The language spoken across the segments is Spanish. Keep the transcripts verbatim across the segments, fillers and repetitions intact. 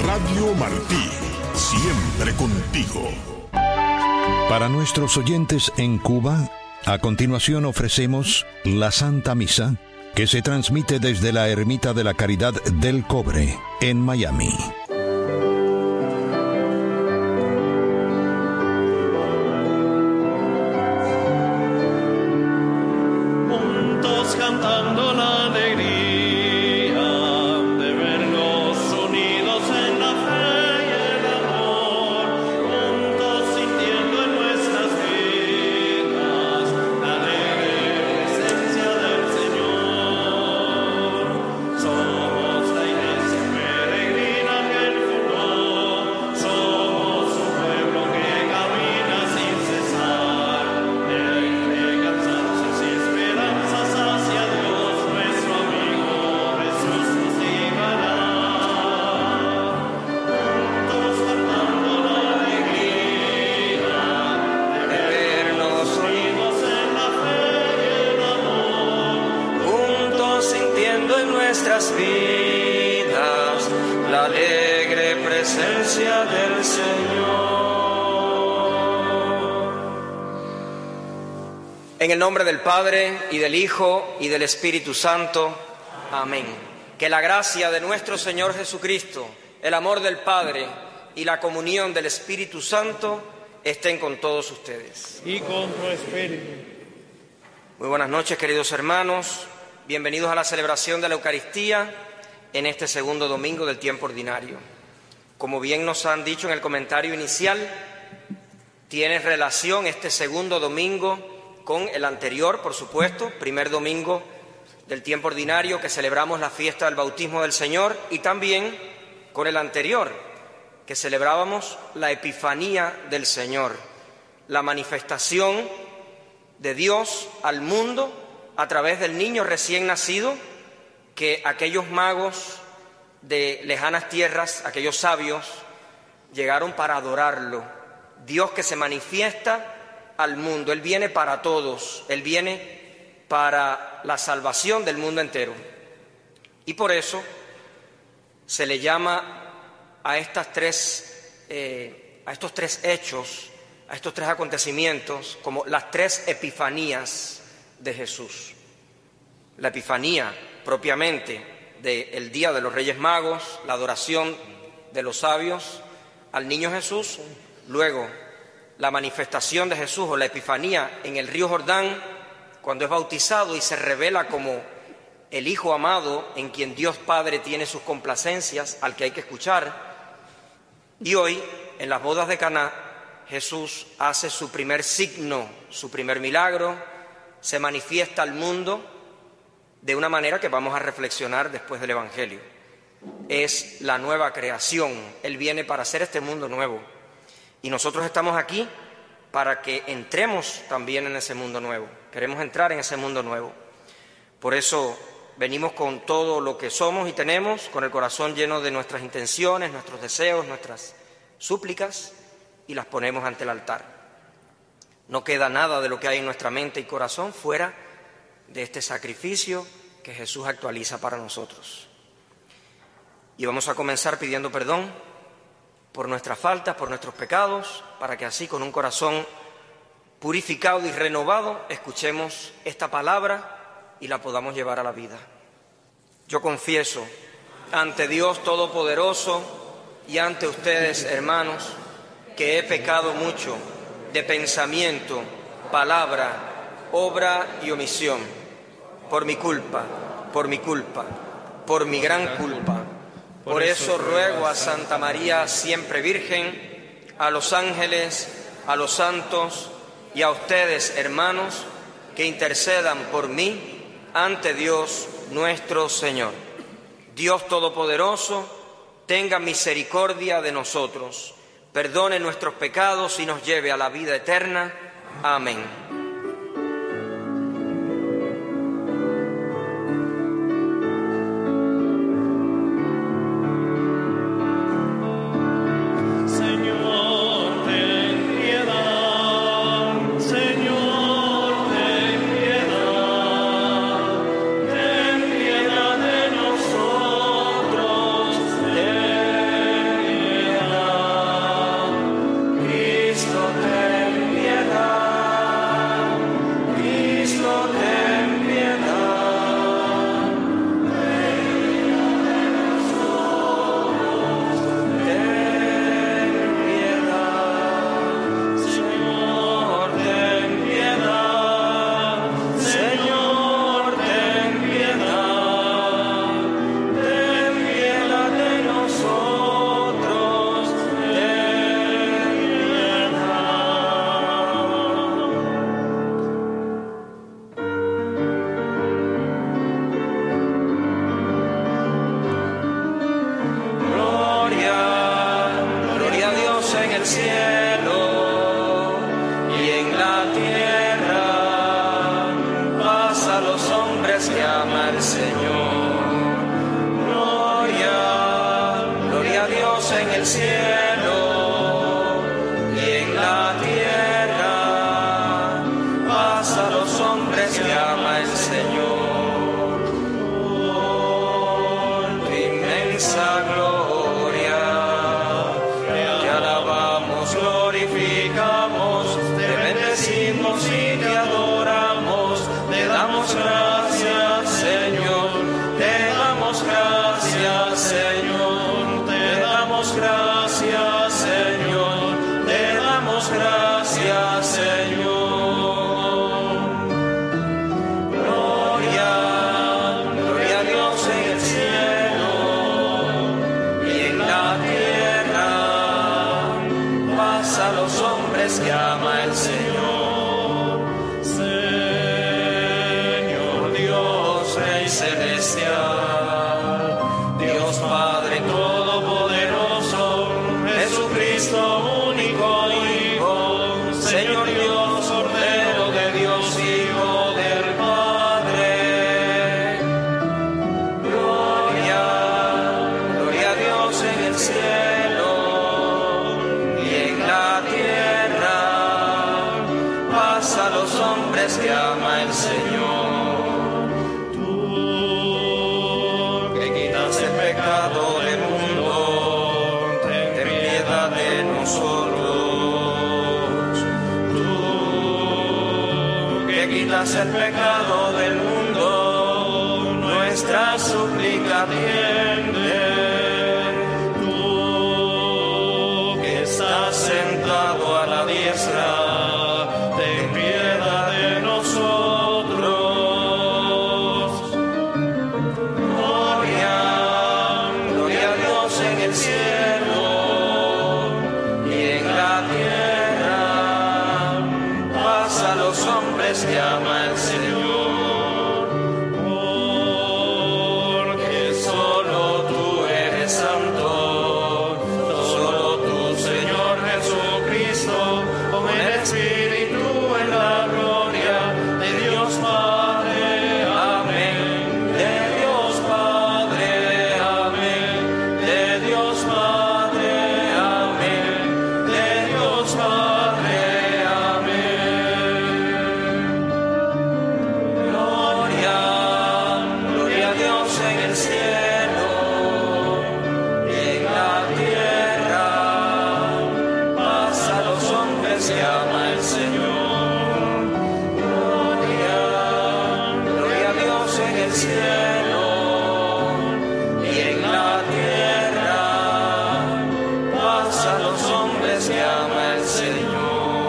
Radio Martí, siempre contigo. Para nuestros oyentes en Cuba, a continuación ofrecemos la Santa Misa, que se transmite desde la Ermita de la Caridad del Cobre, en Miami. En el nombre del Padre, y del Hijo, y del Espíritu Santo. Amén. Que la gracia de nuestro Señor Jesucristo, el amor del Padre y la comunión del Espíritu Santo estén con todos ustedes. Y con tu espíritu. Muy buenas noches, queridos hermanos. Bienvenidos a la celebración de la Eucaristía en este segundo domingo del tiempo ordinario. Como bien nos han dicho en el comentario inicial, tiene relación este segundo domingo con el anterior, por supuesto, primer domingo del tiempo ordinario, que celebramos la fiesta del bautismo del Señor, y también con el anterior, que celebrábamos la Epifanía del Señor, la manifestación de Dios al mundo a través del niño recién nacido, que aquellos magos de lejanas tierras, aquellos sabios, llegaron para adorarlo. Dios que se manifiesta al mundo, Él viene para todos, Él viene para la salvación del mundo entero. Y por eso se le llama a estas tres, eh, a estos tres hechos, a estos tres acontecimientos, como las tres epifanías de Jesús. La epifanía propiamente del Día de los Reyes Magos, la adoración de los sabios al niño Jesús, luego la manifestación de Jesús o la Epifanía en el río Jordán, cuando es bautizado y se revela como el Hijo amado en quien Dios Padre tiene sus complacencias, al que hay que escuchar. Y hoy, en las bodas de Caná, Jesús hace su primer signo, su primer milagro, se manifiesta al mundo de una manera que vamos a reflexionar después del Evangelio. Es la nueva creación, Él viene para hacer este mundo nuevo. Y nosotros estamos aquí para que entremos también en ese mundo nuevo. Queremos entrar en ese mundo nuevo. Por eso venimos con todo lo que somos y tenemos, con el corazón lleno de nuestras intenciones, nuestros deseos, nuestras súplicas, y las ponemos ante el altar. No queda nada de lo que hay en nuestra mente y corazón fuera de este sacrificio que Jesús actualiza para nosotros. Y vamos a comenzar pidiendo perdón por nuestras faltas, por nuestros pecados, para que así, con un corazón purificado y renovado, escuchemos esta palabra y la podamos llevar a la vida. Yo confieso ante Dios Todopoderoso y ante ustedes, hermanos, que he pecado mucho de pensamiento, palabra, obra y omisión, por mi culpa, por mi culpa, por mi gran culpa. Por eso ruego a Santa María, siempre Virgen, a los ángeles, a los santos y a ustedes, hermanos, que intercedan por mí ante Dios nuestro Señor. Dios Todopoderoso, tenga misericordia de nosotros, perdone nuestros pecados y nos lleve a la vida eterna. Amén. el cielo y en la tierra, paz a los hombres que ama el Señor. Gloria, gloria a Dios en el cielo y en la tierra, paz a los hombres que ama el Señor. Tu inmensa gloria, te alabamos, glorificamos, te bendecimos y te adoramos, te damos gracias, Señor, te damos gracias, Señor, te damos gracias, Señor, te damos gracias, Señor. Gloria, gloria a Dios en el cielo y en la tierra, paz a los hombres que ama el Señor. Señor Dios, Rey celestial, Dios Padre todopoderoso, Jesucristo único Hijo, Señor Dios, Cordero de Dios, Hijo del Padre. Gloria, gloria a Dios en el cielo y en la tierra, paz a los hombres que ama el Señor. Tú que quitas el pecado del mundo, ten piedad de nosotros. Tú que quitas el pecado del mundo, nuestra súplica atiende. Tú que estás sentado a la diestra, ten piedad de nosotros. Gloria, gloria a Dios en el cielo y en la tierra, paz a los hombres que ama el Señor. Porque solo tú eres santo, solo tú, Señor Jesucristo, con el Espíritu en la gloria de Dios Padre. Amén. De Dios Padre. Amén. De Dios Padre. Amén. De Dios Padre. Amén. Gloria, gloria a Dios en el cielo y en la tierra, paz a los hombres que ama el Señor. Gloria, gloria a Dios en el cielo y en la tierra, paz a los hombres que ama el Señor.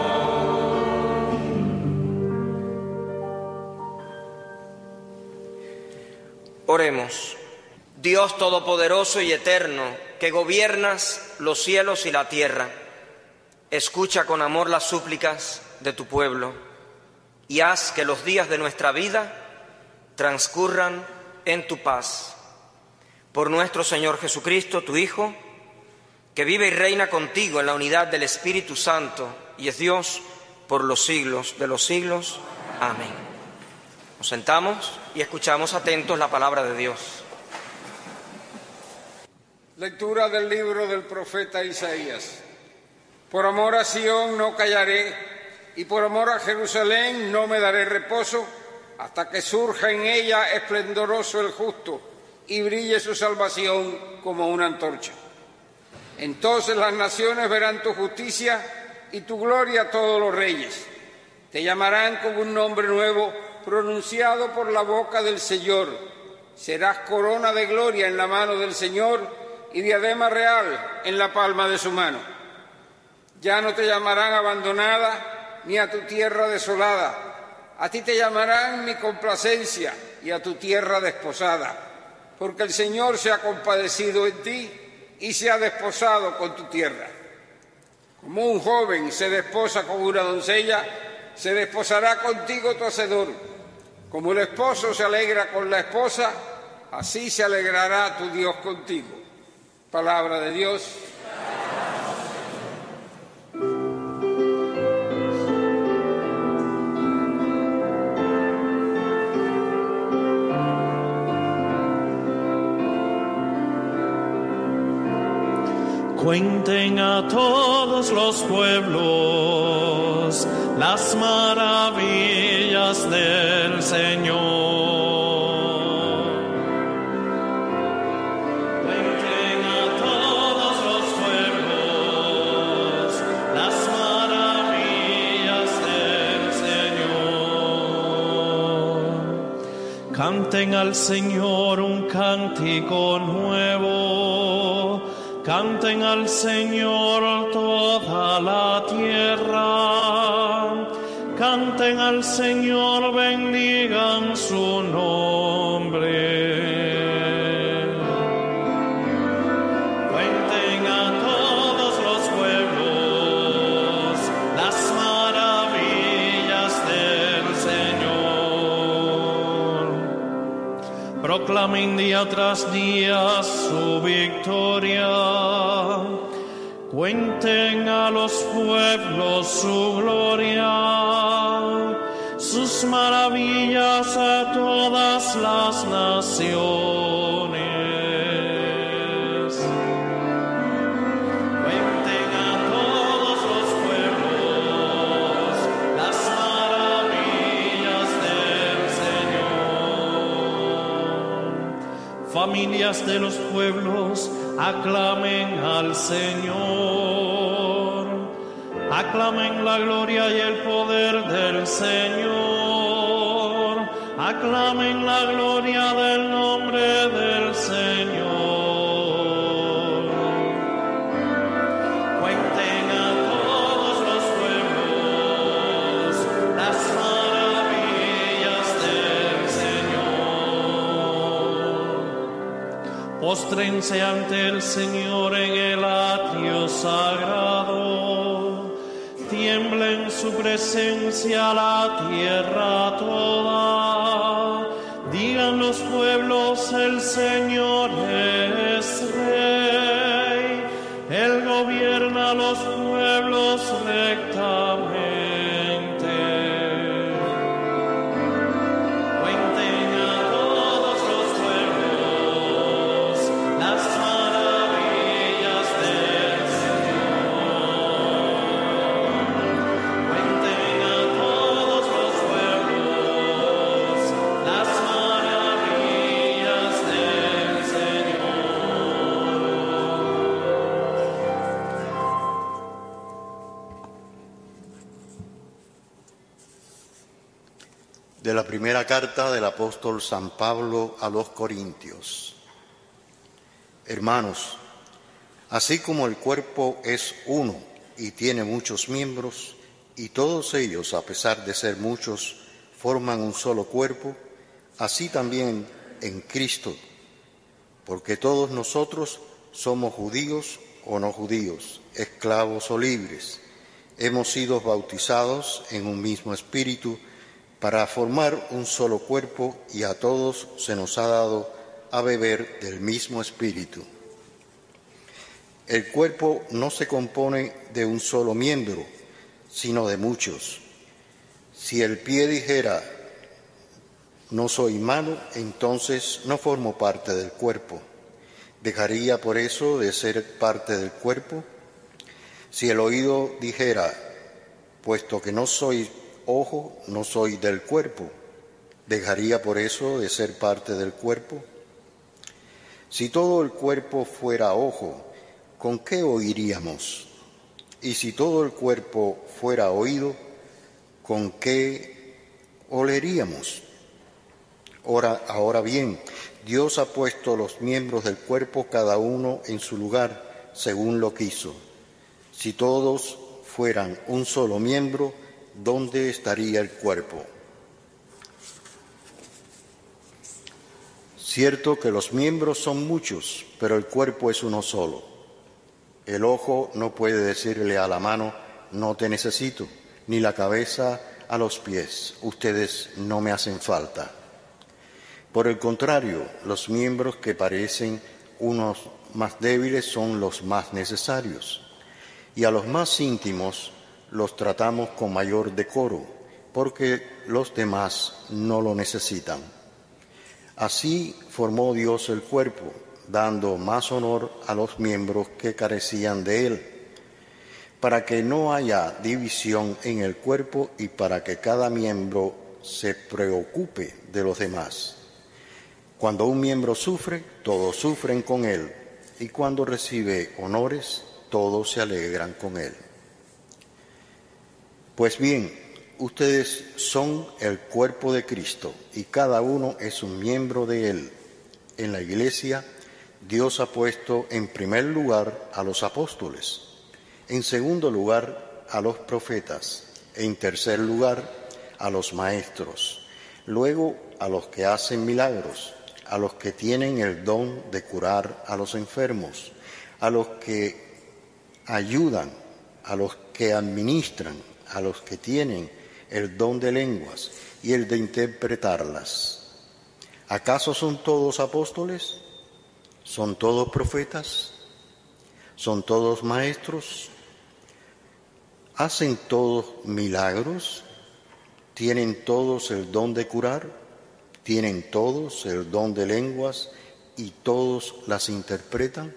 Oremos. Dios todopoderoso y eterno, que gobiernas los cielos y la tierra, escucha con amor las súplicas de tu pueblo y haz que los días de nuestra vida transcurran en tu paz. Por nuestro Señor Jesucristo, tu Hijo, que vive y reina contigo en la unidad del Espíritu Santo y es Dios por los siglos de los siglos. Amén. Nos sentamos y escuchamos atentos la palabra de Dios. Lectura del libro del profeta Isaías. Por amor a Sión no callaré, y por amor a Jerusalén no me daré reposo, hasta que surja en ella esplendoroso el justo, y brille su salvación como una antorcha. Entonces las naciones verán tu justicia y tu gloria a todos los reyes. Te llamarán con un nombre nuevo, pronunciado por la boca del Señor. Serás corona de gloria en la mano del Señor y diadema real en la palma de su mano. Ya no te llamarán abandonada ni a tu tierra desolada. A ti te llamarán mi complacencia y a tu tierra desposada, porque el Señor se ha compadecido en ti y se ha desposado con tu tierra. Como un joven se desposa con una doncella, se desposará contigo tu hacedor. Como el esposo se alegra con la esposa, así se alegrará tu Dios contigo. Palabra de Dios. Cuenten a todos los pueblos las maravillas del Señor. Cuenten a todos los pueblos las maravillas del Señor. Canten al Señor un cántico nuevo. Canten al Señor toda la tierra, canten al Señor, bendigan su nombre. Cuenten a todos los pueblos las maravillas del Señor. Proclamen día tras día su victoria. Cuenten a los pueblos su gloria, sus maravillas a todas las naciones. Cuenten a todos los pueblos las maravillas del Señor. Familias de los pueblos, aclamen al Señor, aclamen la gloria y el poder del Señor, aclamen la gloria del nombre del Señor. Cuenten a todos los pueblos las maravillas del Señor. Póstrense ante el Señor en el atrio sagrado, tiembla en su presencia la tierra toda. Digan los pueblos, el Señor es Rey, Él gobierna a los pueblos rectamente. De la primera carta del apóstol San Pablo a los Corintios. Hermanos, así como el cuerpo es uno y tiene muchos miembros, y todos ellos, a pesar de ser muchos, forman un solo cuerpo, así también en Cristo, porque todos nosotros somos judíos o no judíos, esclavos o libres, hemos sido bautizados en un mismo espíritu, para formar un solo cuerpo, y a todos se nos ha dado a beber del mismo espíritu. El cuerpo no se compone de un solo miembro, sino de muchos. Si el pie dijera, no soy mano, entonces no formo parte del cuerpo. ¿Dejaría por eso de ser parte del cuerpo? Si el oído dijera, puesto que no soy ojo, no soy del cuerpo, ¿dejaría por eso de ser parte del cuerpo? Si todo el cuerpo fuera ojo, ¿con qué oiríamos? Y si todo el cuerpo fuera oído, ¿con qué oleríamos? Ahora, ahora bien, Dios ha puesto los miembros del cuerpo cada uno en su lugar, según lo quiso. Si todos fueran un solo miembro, ¿dónde estaría el cuerpo? Cierto que los miembros son muchos, pero el cuerpo es uno solo. El ojo no puede decirle a la mano, no te necesito, ni la cabeza a los pies, ustedes no me hacen falta. Por el contrario, los miembros que parecen unos más débiles son los más necesarios, y a los más íntimos los tratamos con mayor decoro, porque los demás no lo necesitan. Así formó Dios el cuerpo, dando más honor a los miembros que carecían de él, para que no haya división en el cuerpo y para que cada miembro se preocupe de los demás. Cuando un miembro sufre, todos sufren con él, y cuando recibe honores, todos se alegran con él. Pues bien, ustedes son el cuerpo de Cristo, y cada uno es un miembro de él. En la Iglesia, Dios ha puesto en primer lugar a los apóstoles, en segundo lugar a los profetas, en tercer lugar a los maestros, luego a los que hacen milagros, a los que tienen el don de curar a los enfermos, a los que ayudan, a los que administran, a los que tienen el don de lenguas y el de interpretarlas. ¿Acaso son todos apóstoles? ¿Son todos profetas? ¿Son todos maestros? ¿Hacen todos milagros? ¿Tienen todos el don de curar? ¿Tienen todos el don de lenguas y todos las interpretan?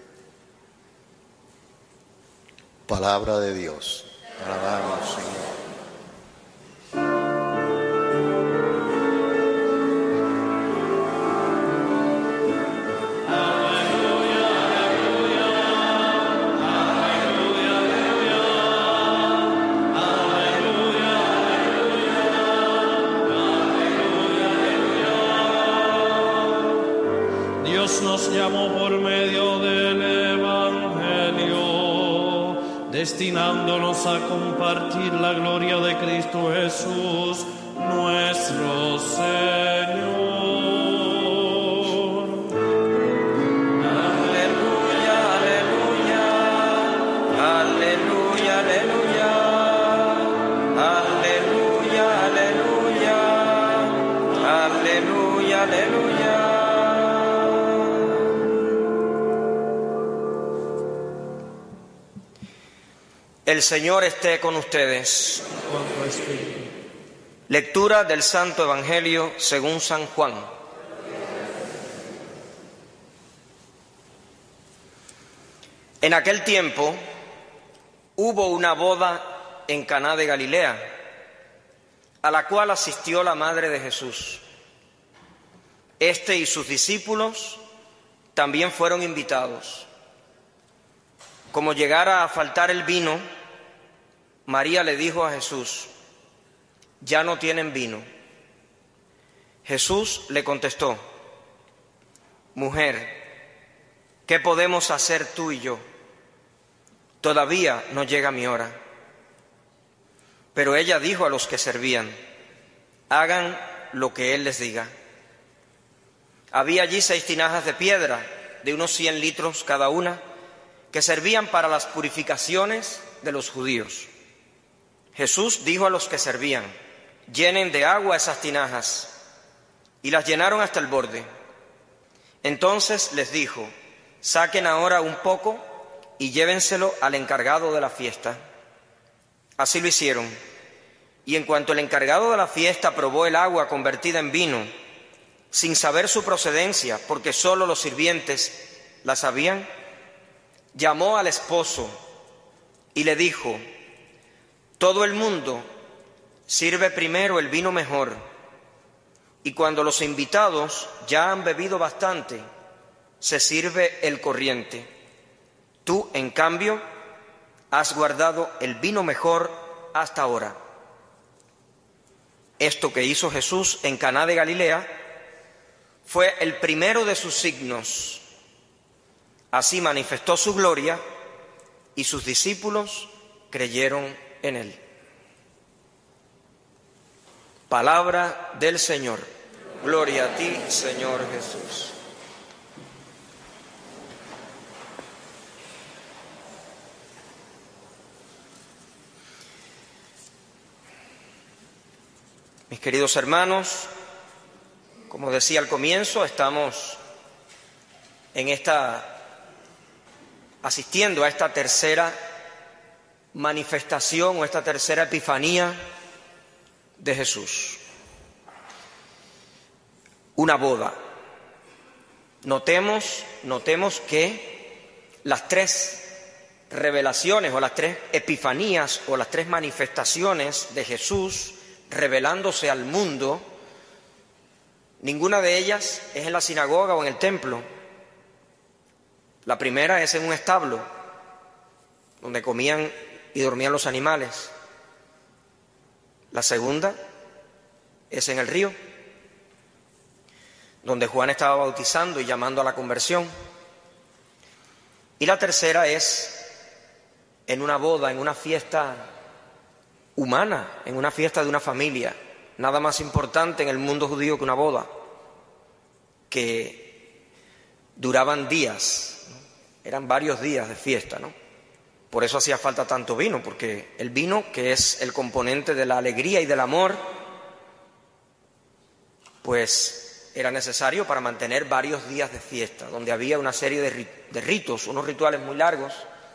Palabra de Dios. Alabamos, Señor. Nos llamó por medio del Evangelio, destinándonos a compartir la gloria de Cristo Jesús, nuestro Señor. Aleluya, aleluya, aleluya, aleluya, aleluya, aleluya, aleluya, aleluya. El Señor esté con ustedes. Lectura del Santo Evangelio según San Juan. En aquel tiempo hubo una boda en Caná de Galilea, a la cual asistió la madre de Jesús. Este y sus discípulos también fueron invitados. Como llegara a faltar el vino, María le dijo a Jesús: ya no tienen vino. Jesús le contestó: mujer, ¿qué podemos hacer tú y yo? Todavía no llega mi hora. Pero ella dijo a los que servían: hagan lo que él les diga. Había allí seis tinajas de piedra, de unos cien litros cada una, que servían para las purificaciones de los judíos. Jesús dijo a los que servían: llenen de agua esas tinajas, y las llenaron hasta el borde. Entonces les dijo: saquen ahora un poco y llévenselo al encargado de la fiesta. Así lo hicieron, y en cuanto el encargado de la fiesta probó el agua convertida en vino, sin saber su procedencia, porque solo los sirvientes la sabían, llamó al esposo y le dijo: todo el mundo sirve primero el vino mejor, y cuando los invitados ya han bebido bastante, se sirve el corriente. Tú, en cambio, has guardado el vino mejor hasta ahora. Esto que hizo Jesús en Caná de Galilea fue el primero de sus signos. Así manifestó su gloria y sus discípulos creyeron en él. Palabra del Señor. Gloria a ti, Señor Jesús. Mis queridos hermanos, como decía al comienzo, estamos en esta, asistiendo a esta tercera manifestación o esta tercera epifanía de Jesús. Una boda. Notemos, notemos que las tres revelaciones o las tres epifanías o las tres manifestaciones de Jesús revelándose al mundo, ninguna de ellas es en la sinagoga o en el templo. La primera es en un establo donde comían y dormían los animales. La segunda es en el río, donde Juan estaba bautizando y llamando a la conversión. Y la tercera es en una boda, en una fiesta humana, en una fiesta de una familia. Nada más importante en el mundo judío que una boda, que duraban días, ¿no? Eran varios días de fiesta, ¿no? Por eso hacía falta tanto vino, porque el vino, que es el componente de la alegría y del amor, pues era necesario para mantener varios días de fiesta, donde había una serie de ritos, unos rituales muy largos,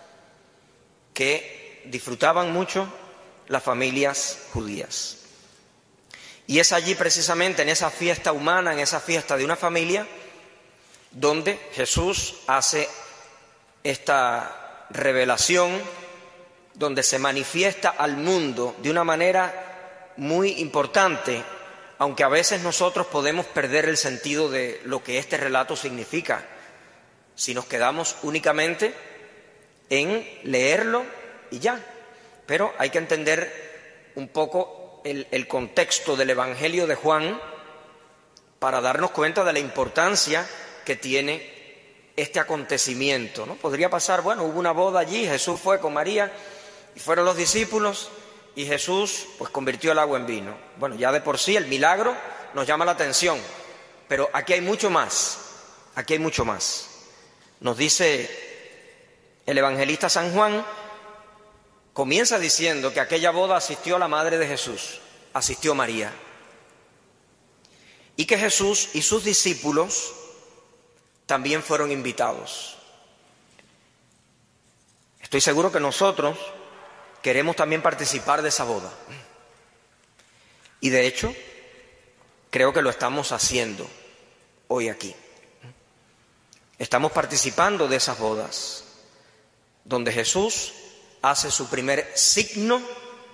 que disfrutaban mucho las familias judías. Y es allí precisamente en esa fiesta humana, en esa fiesta de una familia, donde Jesús hace esta revelación, donde se manifiesta al mundo de una manera muy importante, aunque a veces nosotros podemos perder el sentido de lo que este relato significa, si nos quedamos únicamente en leerlo y ya. Pero hay que entender un poco el, el contexto del Evangelio de Juan para darnos cuenta de la importancia que tiene este acontecimiento, ¿no? Podría pasar, bueno, hubo una boda allí, Jesús fue con María y fueron los discípulos y Jesús pues convirtió el agua en vino. Bueno, ya de por sí el milagro nos llama la atención, pero aquí hay mucho más, aquí hay mucho más. Nos dice el evangelista San Juan, comienza diciendo que a aquella boda asistió la madre de Jesús, asistió María, y que Jesús y sus discípulos también fueron invitados. Estoy seguro que nosotros queremos también participar de esa boda. Y de hecho, creo que lo estamos haciendo hoy aquí. Estamos participando de esas bodas, donde Jesús hace su primer signo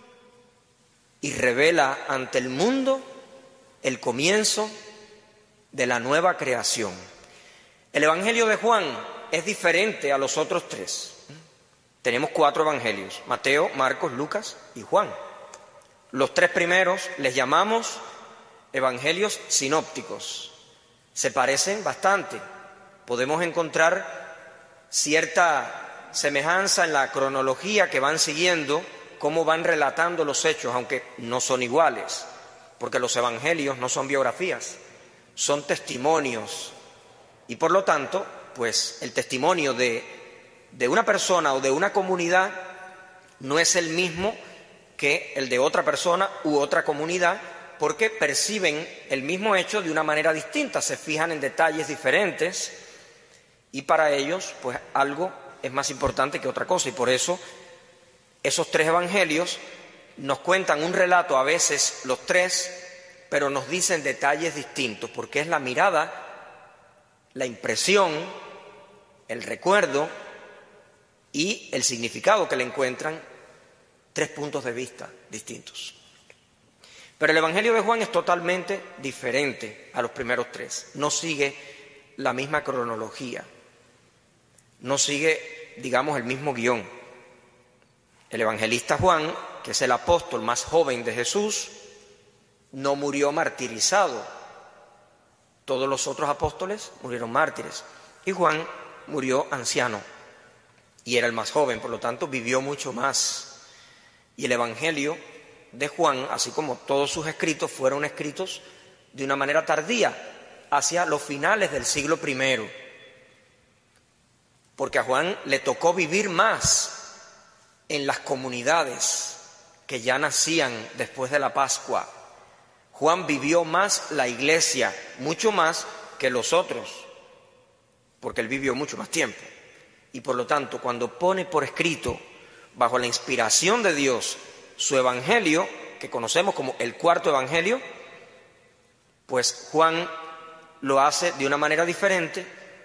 y revela ante el mundo el comienzo de la nueva creación. El Evangelio de Juan es diferente a los otros tres. Tenemos cuatro evangelios: Mateo, Marcos, Lucas y Juan. Los tres primeros les llamamos evangelios sinópticos. Se parecen bastante. Podemos encontrar cierta semejanza en la cronología que van siguiendo, cómo van relatando los hechos, aunque no son iguales, porque los evangelios no son biografías, son testimonios. Y por lo tanto, pues el testimonio de, de una persona o de una comunidad no es el mismo que el de otra persona u otra comunidad, porque perciben el mismo hecho de una manera distinta, se fijan en detalles diferentes y para ellos pues algo es más importante que otra cosa. Y por eso esos tres evangelios nos cuentan un relato, a veces los tres, pero nos dicen detalles distintos, porque es la mirada, la impresión, el recuerdo y el significado que le encuentran tres puntos de vista distintos. Pero el Evangelio de Juan es totalmente diferente a los primeros tres. No sigue la misma cronología, no sigue, digamos, el mismo guión. El evangelista Juan, que es el apóstol más joven de Jesús, no murió martirizado. Todos los otros apóstoles murieron mártires y Juan murió anciano y era el más joven, por lo tanto vivió mucho más. Y el Evangelio de Juan, así como todos sus escritos, fueron escritos de una manera tardía, hacia los finales del siglo primero, porque a Juan le tocó vivir más en las comunidades que ya nacían después de la Pascua. Juan vivió más la iglesia, mucho más que los otros, porque él vivió mucho más tiempo. Y por lo tanto, cuando pone por escrito, bajo la inspiración de Dios, su evangelio, que conocemos como el cuarto evangelio, pues Juan lo hace de una manera diferente,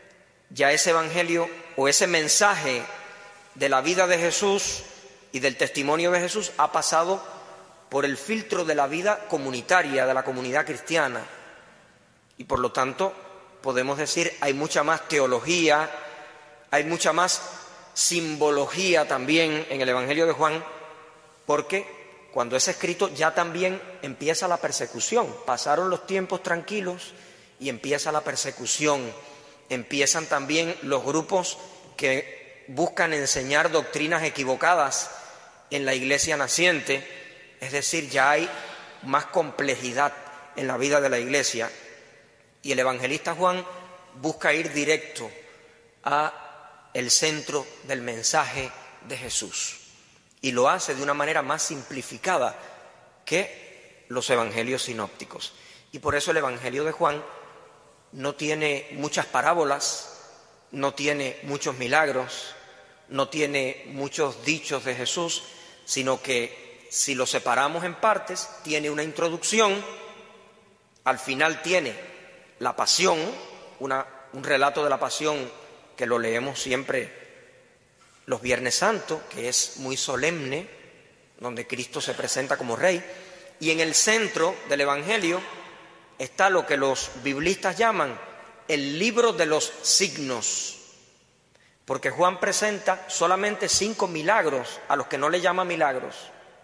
ya ese evangelio o ese mensaje de la vida de Jesús y del testimonio de Jesús ha pasado por el filtro de la vida comunitaria, de la comunidad cristiana. Y por lo tanto, podemos decir, hay mucha más teología, hay mucha más simbología también en el Evangelio de Juan, porque cuando es escrito ya también empieza la persecución. Pasaron los tiempos tranquilos y empieza la persecución. Empiezan también los grupos que buscan enseñar doctrinas equivocadas en la iglesia naciente, es decir, ya hay más complejidad en la vida de la iglesia. Y el evangelista Juan busca ir directo a el centro del mensaje de Jesús. Y lo hace de una manera más simplificada que los evangelios sinópticos. Y por eso el evangelio de Juan no tiene muchas parábolas, no tiene muchos milagros, no tiene muchos dichos de Jesús, sino que si lo separamos en partes, tiene una introducción, al final tiene la pasión, una, un relato de la pasión que lo leemos siempre los Viernes Santos, que es muy solemne, donde Cristo se presenta como Rey, y en el centro del Evangelio está lo que los biblistas llaman el libro de los signos, porque Juan presenta solamente cinco milagros, a los que no le llama milagros,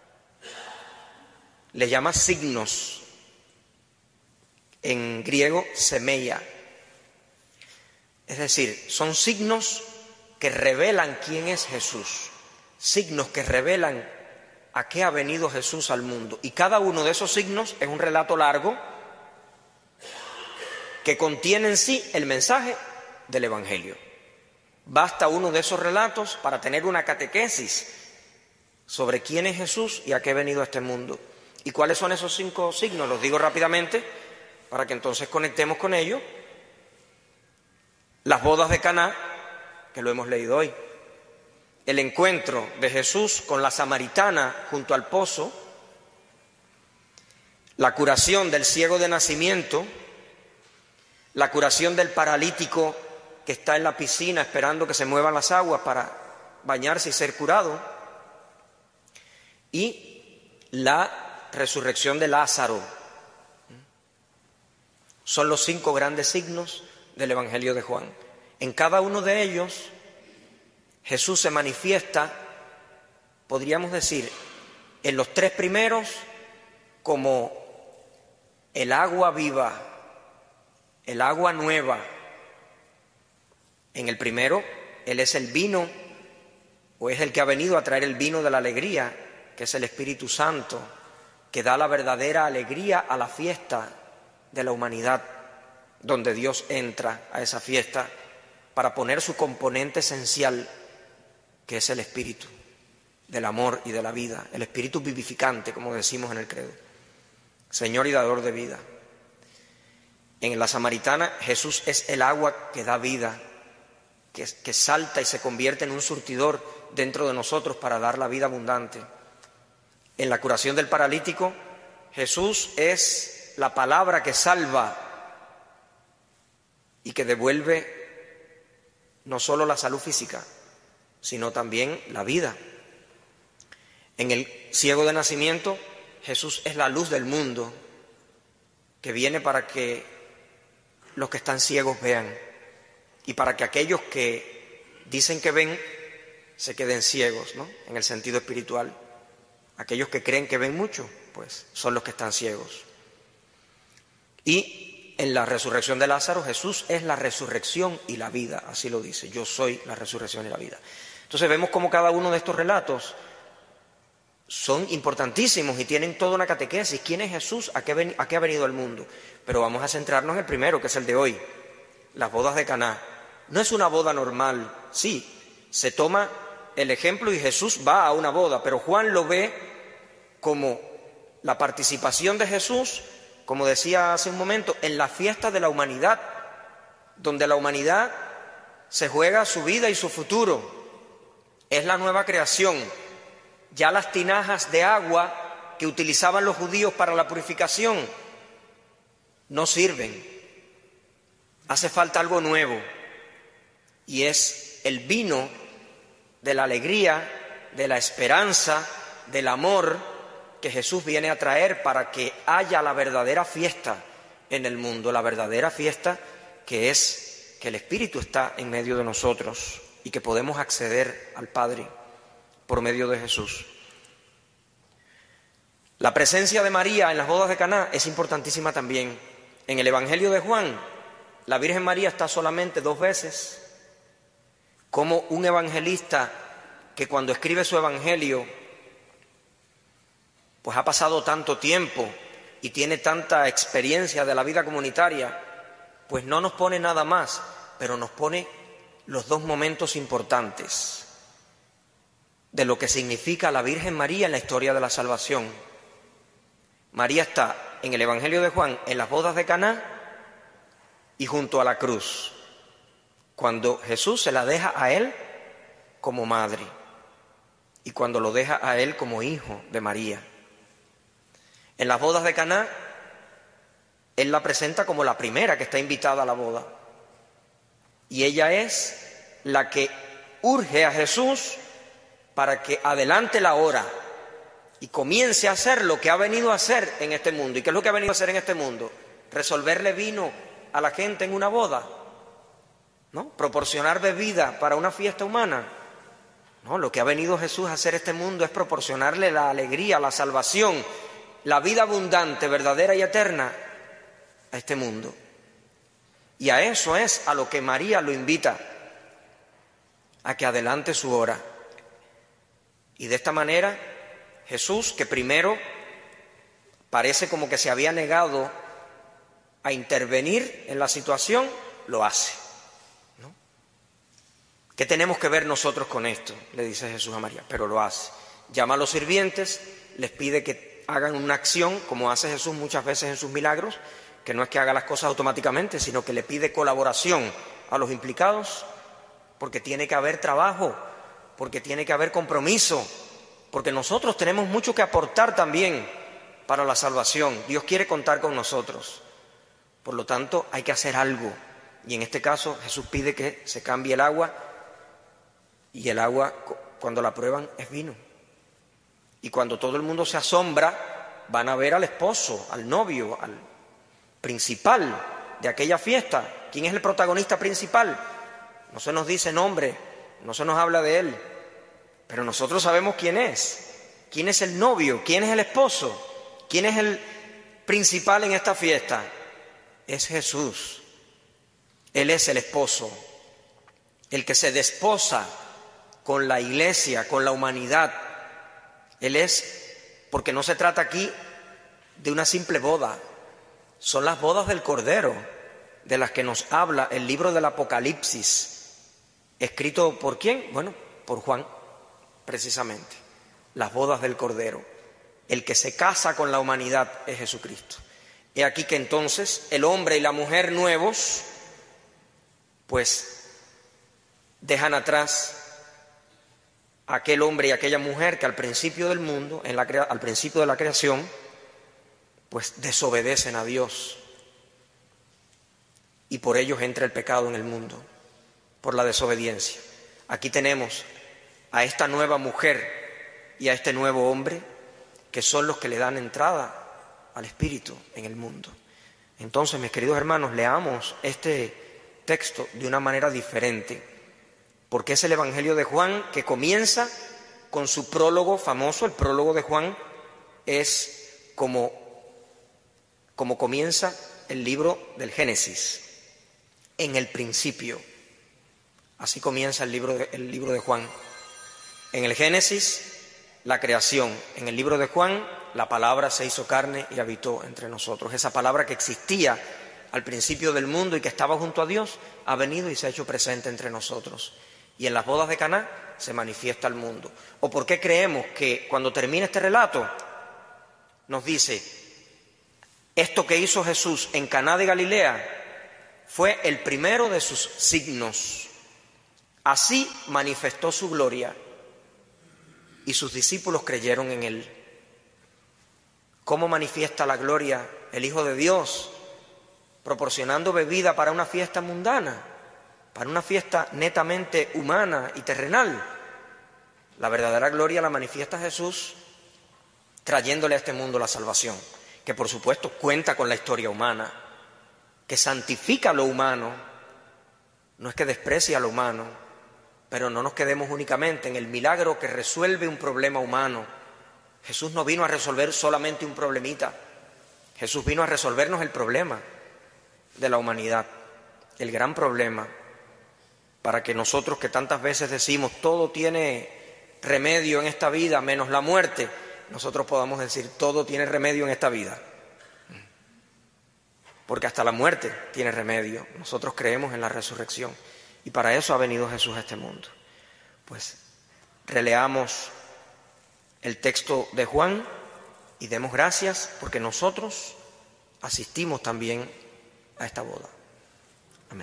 le llama signos, en griego semeia. Es decir, son signos que revelan quién es Jesús, signos que revelan a qué ha venido Jesús al mundo. Y cada uno de esos signos es un relato largo que contiene en sí el mensaje del Evangelio. Basta uno de esos relatos para tener una catequesis sobre quién es Jesús y a qué ha venido a este mundo. ¿Y cuáles son esos cinco signos? Los digo rápidamente para que entonces conectemos con ellos. Las bodas de Caná, que lo hemos leído hoy. El encuentro de Jesús con la samaritana junto al pozo. La curación del ciego de nacimiento. La curación del paralítico que está en la piscina esperando que se muevan las aguas para bañarse y ser curado. Y la resurrección de Lázaro. Son los cinco grandes signos del Evangelio de Juan. En cada uno de ellos, Jesús se manifiesta, podríamos decir, en los tres primeros como el agua viva, el agua nueva. En el primero, Él es el vino, o es el que ha venido a traer el vino de la alegría, que es el Espíritu Santo, que da la verdadera alegría a la fiesta de la humanidad, donde Dios entra a esa fiesta para poner su componente esencial, que es el espíritu del amor y de la vida, el espíritu vivificante, como decimos en el credo, Señor y dador de vida. En la samaritana, Jesús es el agua que da vida, que, que salta y se convierte en un surtidor dentro de nosotros para dar la vida abundante. En la curación del paralítico, Jesús es la palabra que salva y que devuelve no solo la salud física, sino también la vida. En el ciego de nacimiento, Jesús es la luz del mundo, que viene para que los que están ciegos vean y para que aquellos que dicen que ven se queden ciegos, ¿no? En el sentido espiritual. Aquellos que creen que ven mucho, pues son los que están ciegos. Y en la resurrección de Lázaro, Jesús es la resurrección y la vida, así lo dice, yo soy la resurrección y la vida. Entonces vemos cómo cada uno de estos relatos son importantísimos y tienen toda una catequesis. ¿Quién es Jesús? ¿A qué, ven, a qué ha venido al mundo? Pero vamos a centrarnos en el primero, que es el de hoy, las bodas de Caná. No es una boda normal, sí, se toma el ejemplo y Jesús va a una boda, pero Juan lo ve como la participación de Jesús, como decía hace un momento, en la fiesta de la humanidad, donde la humanidad se juega su vida y su futuro. Es la nueva creación. Ya las tinajas de agua que utilizaban los judíos para la purificación no sirven. Hace falta algo nuevo. y es el vino de la alegría, de la esperanza, del amor que Jesús viene a traer para que haya la verdadera fiesta en el mundo, la verdadera fiesta que es que el Espíritu está en medio de nosotros y que podemos acceder al Padre por medio de Jesús. La presencia de María en las bodas de Caná es importantísima también. En el Evangelio de Juan, la Virgen María está solamente dos veces. Como un evangelista que cuando escribe su evangelio, pues ha pasado tanto tiempo y tiene tanta experiencia de la vida comunitaria, pues no nos pone nada más, pero nos pone los dos momentos importantes de lo que significa la Virgen María en la historia de la salvación. María está en el Evangelio de Juan en las bodas de Caná y junto a la cruz, cuando Jesús se la deja a él como madre y cuando lo deja a él como hijo de María. En las bodas de Caná, él la presenta como la primera que está invitada a la boda. Y ella es la que urge a Jesús para que adelante la hora y comience a hacer lo que ha venido a hacer en este mundo. ¿Y qué es lo que ha venido a hacer en este mundo? Resolverle vino a la gente en una boda, ¿no? Proporcionar bebida para una fiesta humana. No, lo que ha venido Jesús a hacer este mundo es proporcionarle la alegría, la salvación, la vida abundante, verdadera y eterna a este mundo. Y a eso es a lo que María lo invita, a que adelante su hora. Y de esta manera, Jesús, que primero parece como que se había negado a intervenir en la situación, lo hace, ¿no? ¿Qué tenemos que ver nosotros con esto?, le dice Jesús a María, pero lo hace. Llama a los sirvientes, les pide que hagan una acción, como hace Jesús muchas veces en sus milagros, que no es que haga las cosas automáticamente, sino que le pide colaboración a los implicados, porque tiene que haber trabajo, porque tiene que haber compromiso, porque nosotros tenemos mucho que aportar también para la salvación. Dios quiere contar con nosotros. Por lo tanto, hay que hacer algo. Y en este caso, Jesús pide que se cambie el agua, y el agua, cuando la prueban, es vino. Y cuando todo el mundo se asombra, van a ver al esposo, al novio, al principal de aquella fiesta. ¿Quién es el protagonista principal? No se nos dice nombre, no se nos habla de él, pero nosotros sabemos quién es. ¿Quién es el novio? ¿Quién es el esposo? ¿Quién es el principal en esta fiesta? Es Jesús. Él es el esposo, el que se desposa con la iglesia, con la humanidad. Él es, porque no se trata aquí de una simple boda, son las bodas del Cordero, de las que nos habla el libro del Apocalipsis, escrito ¿por quién? Bueno, por Juan, precisamente. Las bodas del Cordero. El que se casa con la humanidad es Jesucristo. He aquí que entonces el hombre y la mujer nuevos, pues dejan atrás a aquel hombre y aquella mujer que al principio del mundo, en la crea- al principio de la creación, pues desobedecen a Dios. Y por ellos entra el pecado en el mundo, por la desobediencia. Aquí tenemos a esta nueva mujer y a este nuevo hombre, que son los que le dan entrada al Espíritu en el mundo. Entonces, mis queridos hermanos, leamos este texto de una manera diferente, porque es el Evangelio de Juan que comienza con su prólogo famoso. El prólogo de Juan es como, como comienza el libro del Génesis, en el principio. Así comienza el libro de, el libro de Juan. En el Génesis, la creación. En el libro de Juan, la palabra se hizo carne y habitó entre nosotros. Esa palabra que existía al principio del mundo y que estaba junto a Dios, ha venido y se ha hecho presente entre nosotros. Y en las bodas de Caná se manifiesta el mundo. ¿O por qué creemos que cuando termina este relato nos dice, esto que hizo Jesús en Caná de Galilea fue el primero de sus signos? Así manifestó su gloria y sus discípulos creyeron en él. ¿Cómo manifiesta la gloria el Hijo de Dios? Proporcionando bebida para una fiesta mundana, para una fiesta netamente humana y terrenal. La verdadera gloria la manifiesta Jesús trayéndole a este mundo la salvación, que por supuesto cuenta con la historia humana, que santifica lo humano, no es que desprecia lo humano, pero no nos quedemos únicamente en el milagro que resuelve un problema humano. Jesús no vino a resolver solamente un problemita, Jesús vino a resolvernos el problema de la humanidad, el gran problema, para que nosotros que tantas veces decimos todo tiene remedio en esta vida menos la muerte, nosotros podamos decir todo tiene remedio en esta vida, porque hasta la muerte tiene remedio. Nosotros creemos en la resurrección y para eso ha venido Jesús a este mundo. Pues releamos el texto de Juan y demos gracias porque nosotros asistimos también a esta boda. Amén.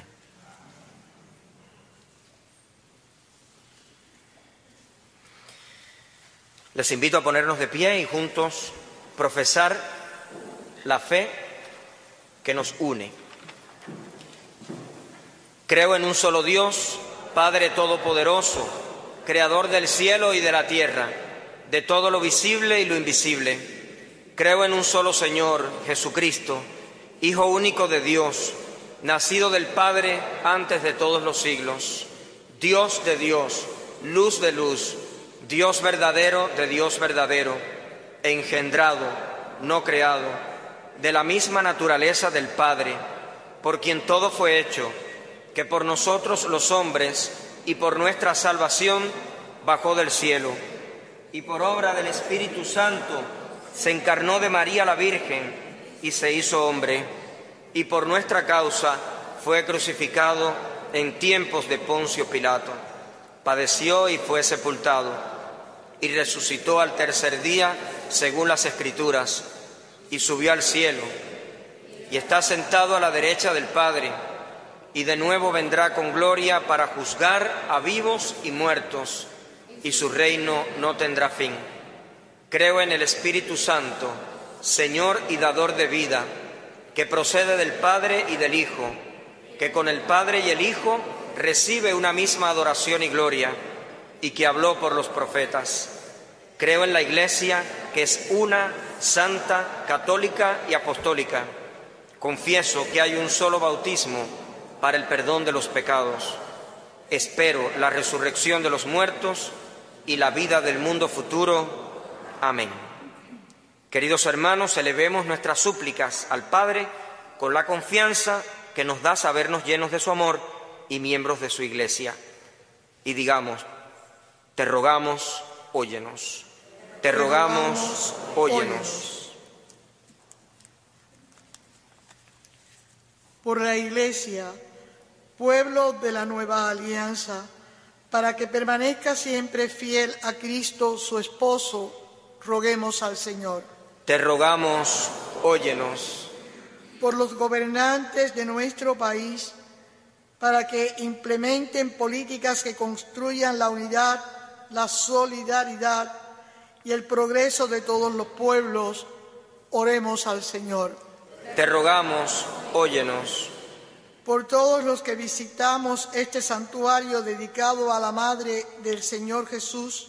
Les invito a ponernos de pie y juntos profesar la fe que nos une. Creo en un solo Dios, Padre Todopoderoso, Creador del cielo y de la tierra, de todo lo visible y lo invisible. Creo en un solo Señor, Jesucristo, Hijo único de Dios, nacido del Padre antes de todos los siglos, Dios de Dios, luz de luz, Dios verdadero de Dios verdadero, engendrado, no creado, de la misma naturaleza del Padre, por quien todo fue hecho, que por nosotros los hombres y por nuestra salvación bajó del cielo, y por obra del Espíritu Santo se encarnó de María la Virgen y se hizo hombre, y por nuestra causa fue crucificado en tiempos de Poncio Pilato, padeció y fue sepultado, y resucitó al tercer día según las Escrituras, y subió al cielo, y está sentado a la derecha del Padre, y de nuevo vendrá con gloria para juzgar a vivos y muertos, y su reino no tendrá fin. Creo en el Espíritu Santo, Señor y dador de vida, que procede del Padre y del Hijo, que con el Padre y el Hijo recibe una misma adoración y gloria, y que habló por los profetas. Creo en la Iglesia, que es una, santa, católica y apostólica. Confieso que hay un solo bautismo para el perdón de los pecados. Espero la resurrección de los muertos y la vida del mundo futuro. Amén. Queridos hermanos, elevemos nuestras súplicas al Padre con la confianza que nos da sabernos llenos de su amor y miembros de su Iglesia. Y digamos: te rogamos, óyenos. Te rogamos, óyenos. Por la Iglesia, pueblo de la nueva alianza, para que permanezca siempre fiel a Cristo, su esposo, roguemos al Señor. Te rogamos, óyenos. Por los gobernantes de nuestro país, para que implementen políticas que construyan la unidad, la solidaridad y el progreso de todos los pueblos, oremos al Señor. Te rogamos, óyenos. Por todos los que visitamos este santuario dedicado a la Madre del Señor Jesús,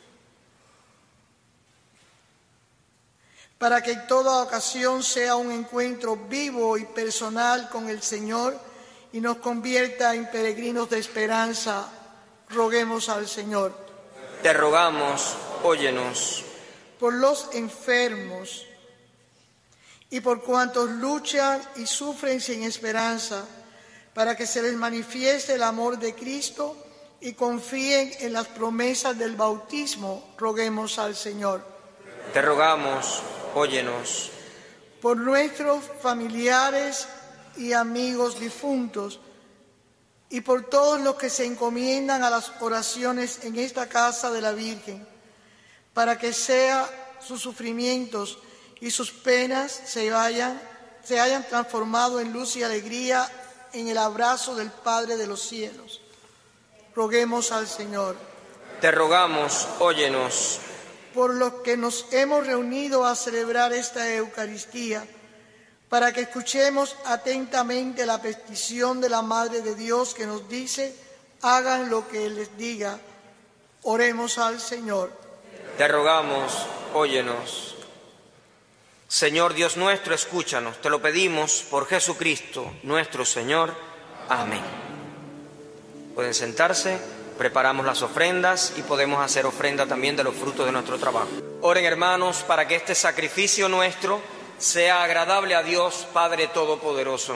para que en toda ocasión sea un encuentro vivo y personal con el Señor y nos convierta en peregrinos de esperanza, roguemos al Señor. Te rogamos, óyenos. Por los enfermos y por cuantos luchan y sufren sin esperanza, para que se les manifieste el amor de Cristo y confíen en las promesas del bautismo, roguemos al Señor. Te rogamos, óyenos. Por nuestros familiares y amigos difuntos, y por todos los que se encomiendan a las oraciones en esta casa de la Virgen, para que sea sus sufrimientos y sus penas se vayan, se hayan transformado en luz y alegría en el abrazo del Padre de los cielos. Roguemos al Señor. Te rogamos, óyenos. Por los que nos hemos reunido a celebrar esta Eucaristía, para que escuchemos atentamente la petición de la Madre de Dios que nos dice: hagan lo que Él les diga. Oremos al Señor. Te rogamos, óyenos. Señor Dios nuestro, escúchanos. Te lo pedimos por Jesucristo, nuestro Señor. Amén. Pueden sentarse, preparamos las ofrendas y podemos hacer ofrenda también de los frutos de nuestro trabajo. Oren, hermanos, para que este sacrificio nuestro sea agradable a Dios, Padre Todopoderoso.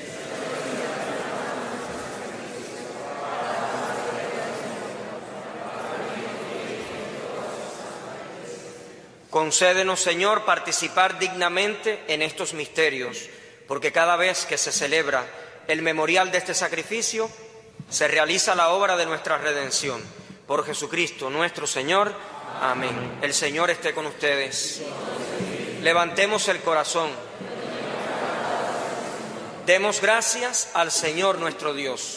Concédenos, Señor, participar dignamente en estos misterios, porque cada vez que se celebra el memorial de este sacrificio, se realiza la obra de nuestra redención. Por Jesucristo nuestro Señor. Amén. El Señor esté con ustedes. Levantemos el corazón. Demos gracias al Señor nuestro Dios.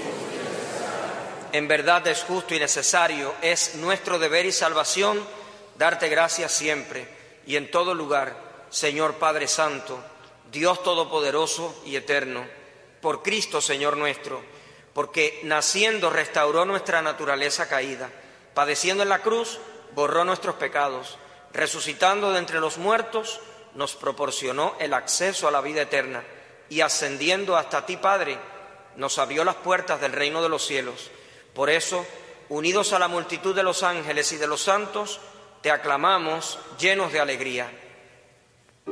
En verdad es justo y necesario, es nuestro deber y salvación darte gracias siempre y en todo lugar, Señor Padre Santo, Dios Todopoderoso y Eterno, por Cristo Señor nuestro, porque naciendo restauró nuestra naturaleza caída, padeciendo en la cruz borró nuestros pecados, resucitando de entre los muertos nos proporcionó el acceso a la vida eterna y ascendiendo hasta ti, Padre, nos abrió las puertas del reino de los cielos. Por eso, unidos a la multitud de los ángeles y de los santos, te aclamamos llenos de alegría. Tú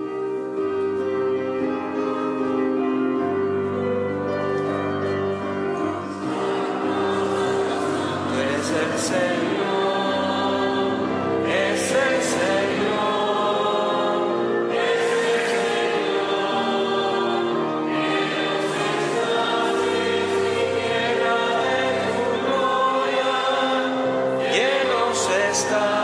eres el Señor, es el Señor, es el Señor, Dios está llena de tu gloria, llenos está.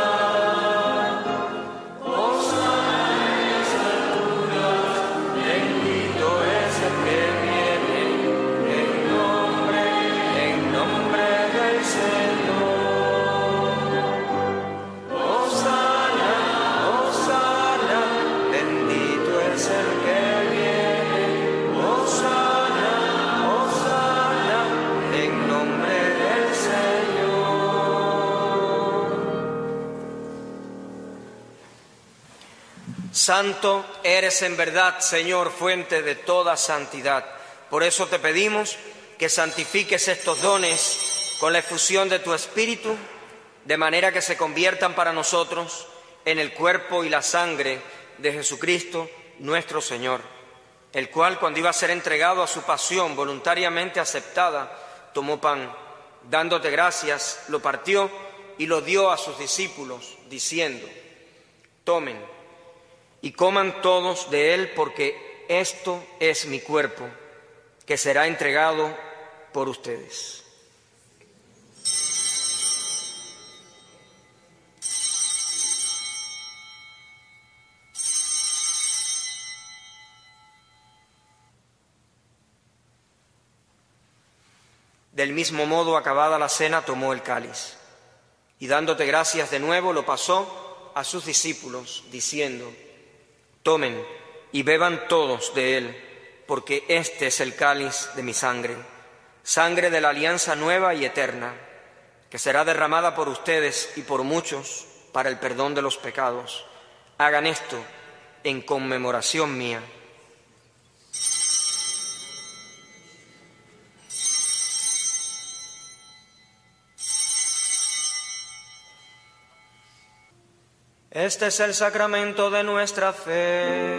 Santo eres en verdad, Señor, fuente de toda santidad. Por eso te pedimos que santifiques estos dones con la efusión de tu Espíritu, de manera que se conviertan para nosotros en el cuerpo y la sangre de Jesucristo, nuestro Señor, el cual, cuando iba a ser entregado a su pasión voluntariamente aceptada, tomó pan, dándote gracias, lo partió y lo dio a sus discípulos, diciendo: tomen y coman todos de él, porque esto es mi cuerpo, que será entregado por ustedes. Del mismo modo, acabada la cena, tomó el cáliz, y dándote gracias de nuevo, lo pasó a sus discípulos, diciendo: tomen y beban todos de él, porque este es el cáliz de mi sangre, sangre de la alianza nueva y eterna, que será derramada por ustedes y por muchos para el perdón de los pecados. Hagan esto en conmemoración mía. Este es el sacramento de nuestra fe.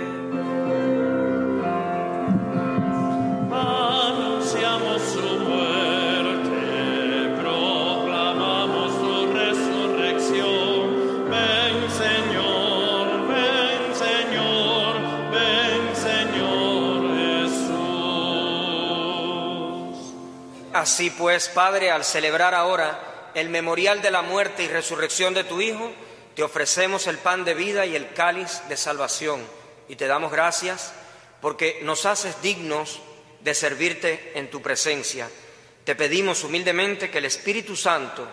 Anunciamos su muerte, proclamamos su resurrección. Ven, Señor, ven, Señor, ven, Señor Jesús. Así pues, Padre, al celebrar ahora el memorial de la muerte y resurrección de tu Hijo, te ofrecemos el pan de vida y el cáliz de salvación, y te damos gracias porque nos haces dignos de servirte en tu presencia. Te pedimos humildemente que el Espíritu Santo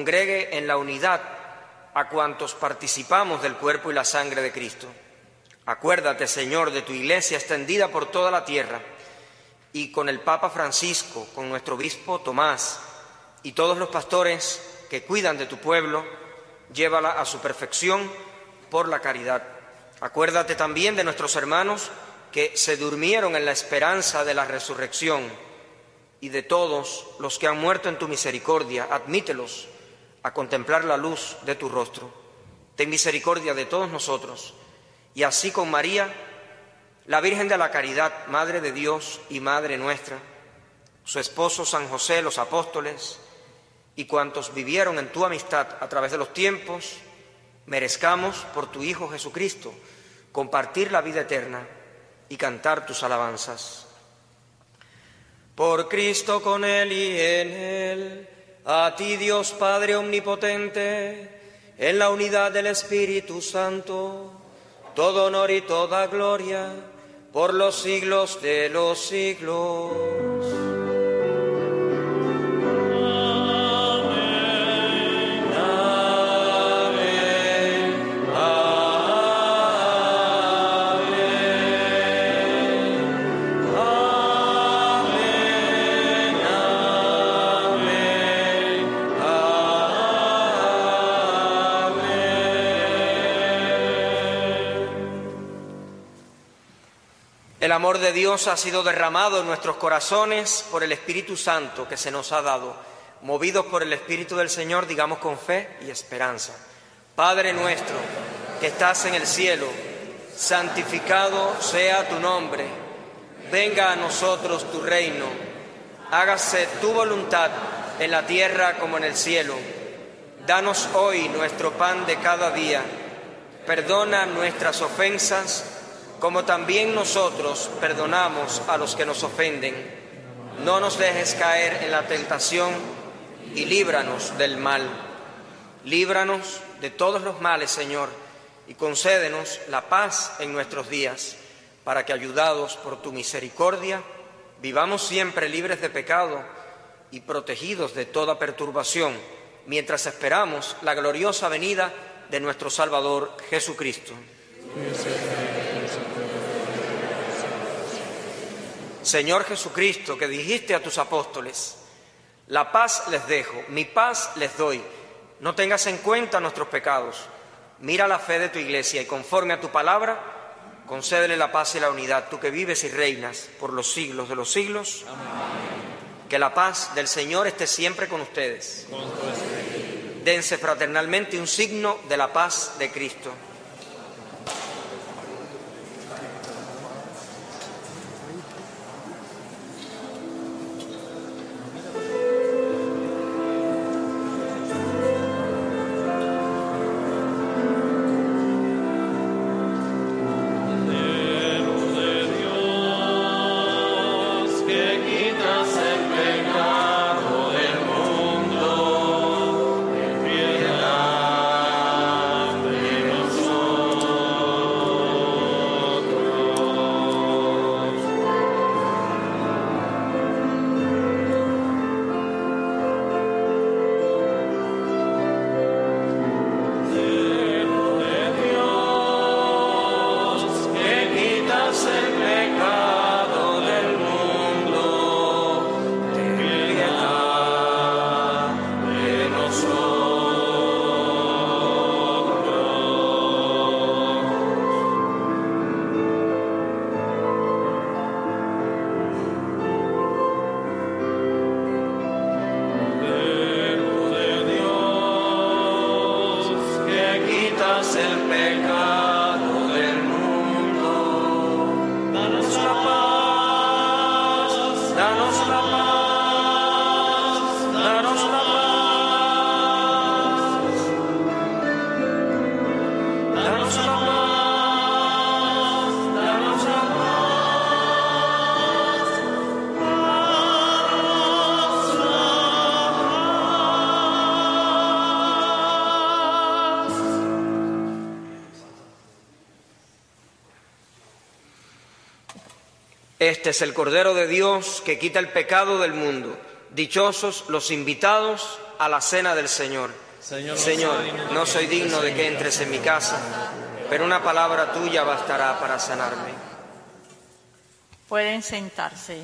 congregue en la unidad a cuantos participamos del cuerpo y la sangre de Cristo. Acuérdate, Señor, de tu Iglesia extendida por toda la tierra, y con el Papa Francisco, con nuestro obispo Tomás y todos los pastores que cuidan de tu pueblo, llévala a su perfección por la caridad. Acuérdate también de nuestros hermanos que se durmieron en la esperanza de la resurrección, y de todos los que han muerto en tu misericordia. Admítelos a contemplar la luz de tu rostro. Ten misericordia de todos nosotros, y así con María, la Virgen de la Caridad, Madre de Dios y Madre nuestra, su esposo San José, los apóstoles y cuantos vivieron en tu amistad a través de los tiempos, merezcamos por tu Hijo Jesucristo compartir la vida eterna y cantar tus alabanzas. Por Cristo, con Él y en Él, a ti Dios Padre Omnipotente, en la unidad del Espíritu Santo, todo honor y toda gloria por los siglos de los siglos. El amor de Dios ha sido derramado en nuestros corazones por el Espíritu Santo que se nos ha dado. Movidos por el Espíritu del Señor, digamos con fe y esperanza: Padre nuestro, que estás en el cielo, santificado sea tu nombre. Venga a nosotros tu reino. Hágase tu voluntad en la tierra como en el cielo. Danos hoy nuestro pan de cada día. Perdona nuestras ofensas, como también nosotros perdonamos a los que nos ofenden. No nos dejes caer en la tentación y líbranos del mal. Líbranos de todos los males, Señor, y concédenos la paz en nuestros días, para que, ayudados por tu misericordia, vivamos siempre libres de pecado y protegidos de toda perturbación, mientras esperamos la gloriosa venida de nuestro Salvador Jesucristo. Señor Jesucristo, que dijiste a tus apóstoles: la paz les dejo, mi paz les doy. No tengas en cuenta nuestros pecados. Mira la fe de tu Iglesia y, conforme a tu palabra, concédele la paz y la unidad, tú que vives y reinas por los siglos de los siglos. Amén. Que la paz del Señor esté siempre con ustedes. Con Dense fraternalmente un signo de la paz de Cristo. Este es el Cordero de Dios que quita el pecado del mundo. Dichosos los invitados a la cena del Señor. Señor, Señor, no soy digno de que entres en mi casa, pero una palabra tuya bastará para sanarme. Pueden sentarse.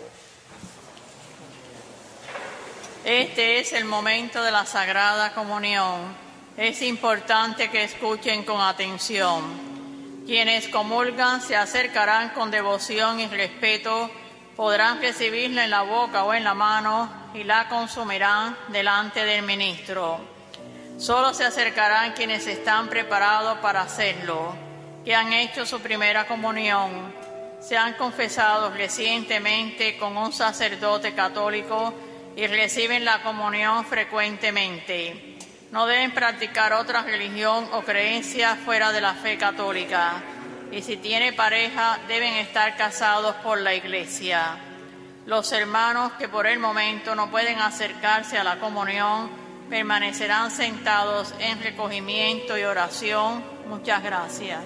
Este es el momento de la Sagrada Comunión. Es importante que escuchen con atención. Quienes comulgan se acercarán con devoción y respeto, podrán recibirla en la boca o en la mano y la consumirán delante del ministro. Solo se acercarán quienes están preparados para hacerlo, que han hecho su primera comunión, se han confesado recientemente con un sacerdote católico y reciben la comunión frecuentemente. No deben practicar otra religión o creencia fuera de la fe católica, y si tiene pareja deben estar casados por la Iglesia. Los hermanos que por el momento no pueden acercarse a la comunión permanecerán sentados en recogimiento y oración. Muchas gracias.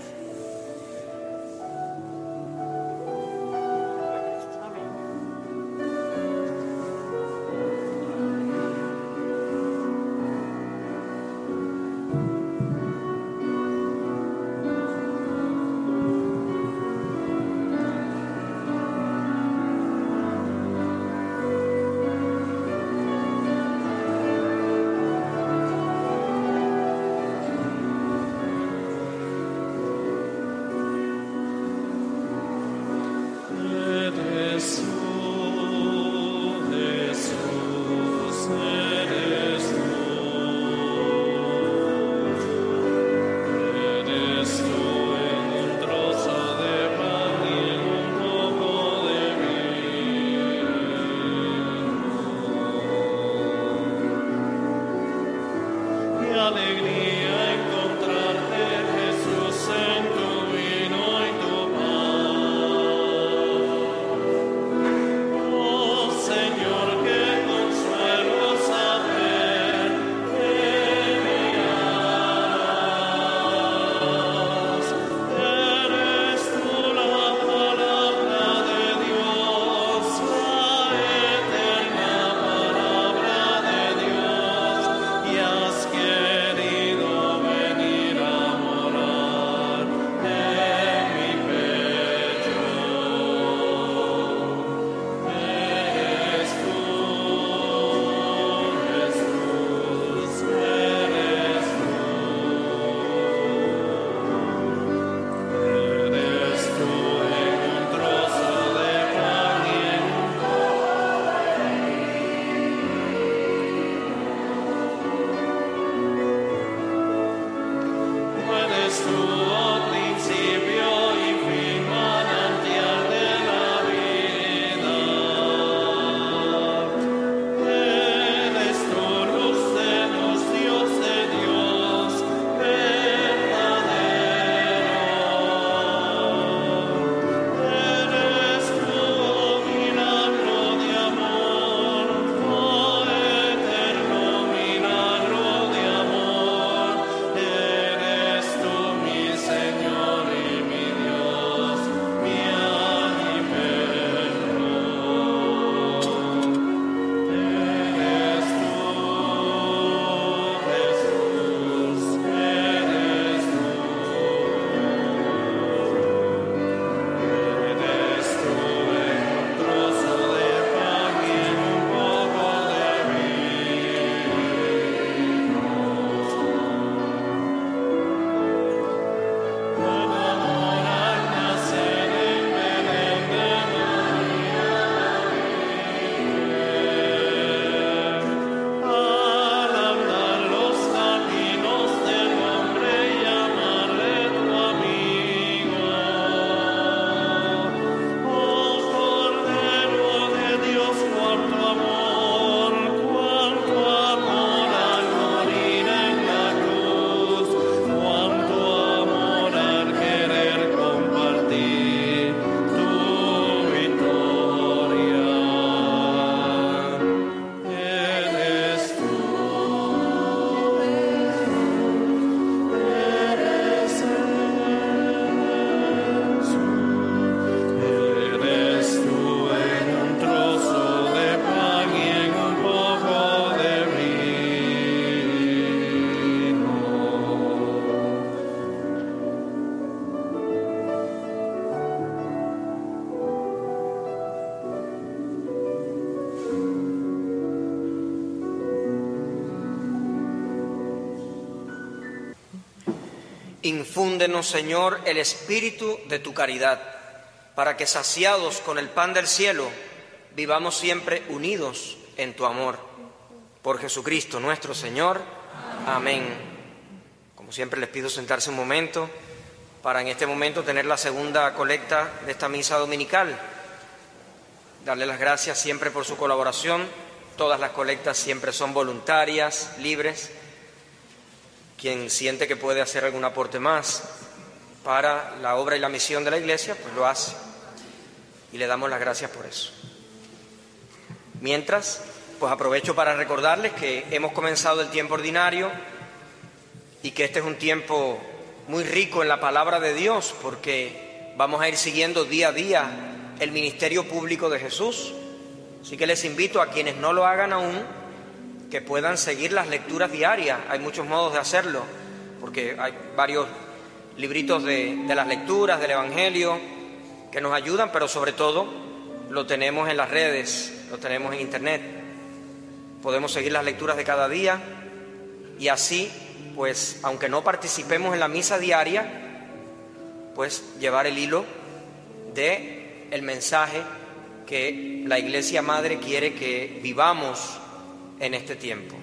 Infúndenos, Señor, el espíritu de tu caridad, para que saciados con el pan del cielo, vivamos siempre unidos en tu amor. Por Jesucristo nuestro Señor. Amén. Como siempre les pido sentarse un momento para en este momento tener la segunda colecta de esta misa dominical. Darle las gracias siempre por su colaboración. Todas las colectas siempre son voluntarias, libres. Quien siente que puede hacer algún aporte más para la obra y la misión de la Iglesia, pues lo hace. Y le damos las gracias por eso. Mientras, pues aprovecho para recordarles que hemos comenzado el tiempo ordinario y que este es un tiempo muy rico en la palabra de Dios, porque vamos a ir siguiendo día a día el ministerio público de Jesús. Así que les invito a quienes no lo hagan aún, que puedan seguir las lecturas diarias. Hay muchos modos de hacerlo, porque hay varios libritos de, de las lecturas, del Evangelio, que nos ayudan, pero sobre todo lo tenemos en las redes, lo tenemos en Internet. Podemos seguir las lecturas de cada día y así, pues, aunque no participemos en la misa diaria, pues llevar el hilo de el mensaje que la Iglesia Madre quiere que vivamos en este tiempo.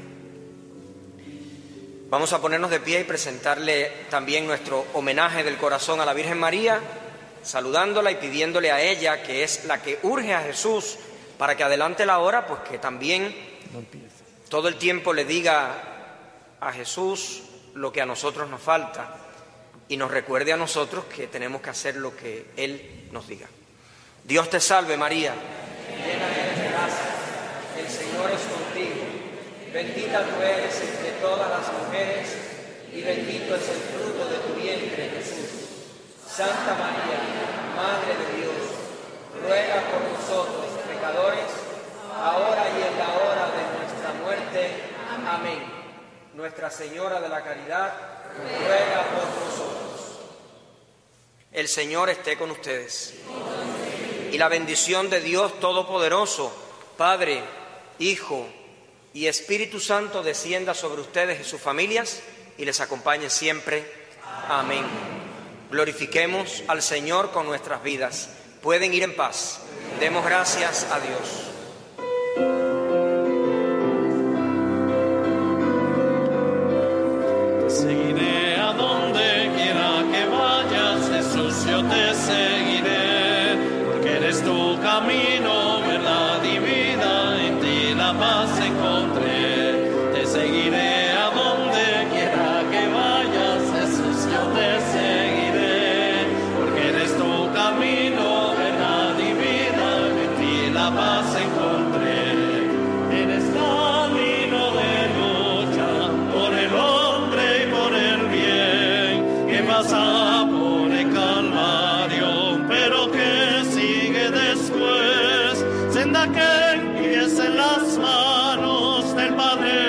Vamos a ponernos de pie y presentarle también nuestro homenaje del corazón a la Virgen María, saludándola y pidiéndole a ella, que es la que urge a Jesús para que adelante la hora, pues que también todo el tiempo le diga a Jesús lo que a nosotros nos falta y nos recuerde a nosotros que tenemos que hacer lo que Él nos diga. Dios te salve María, llena eres de gracia, el Señor es contigo, bendita tú eres entre todas las mujeres y bendito es el fruto de tu vientre Jesús. Santa María, Madre de Dios, ruega por nosotros pecadores, ahora y en la hora de nuestra muerte. Amén. Nuestra Señora de la Caridad, ruega por nosotros. El Señor esté con ustedes. Y la bendición de Dios Todopoderoso, Padre, Hijo y Espíritu Santo descienda sobre ustedes y sus familias y les acompañe siempre. Amén. Glorifiquemos al Señor con nuestras vidas. Pueden ir en paz. Demos gracias a Dios. Seguiré a donde quiera que vayas, Jesús, yo te seguiré, porque eres tu camino, verdad y vida, en ti la paz encontré. Te seguiré a donde quiera que vayas, Jesús, yo te seguiré, porque eres tu camino, verdad y vida, en ti la paz encontré. Eres camino de lucha por el hombre y por el bien, que pasa por el Calvario, pero que sigue después, senda que empieza en las manos del Padre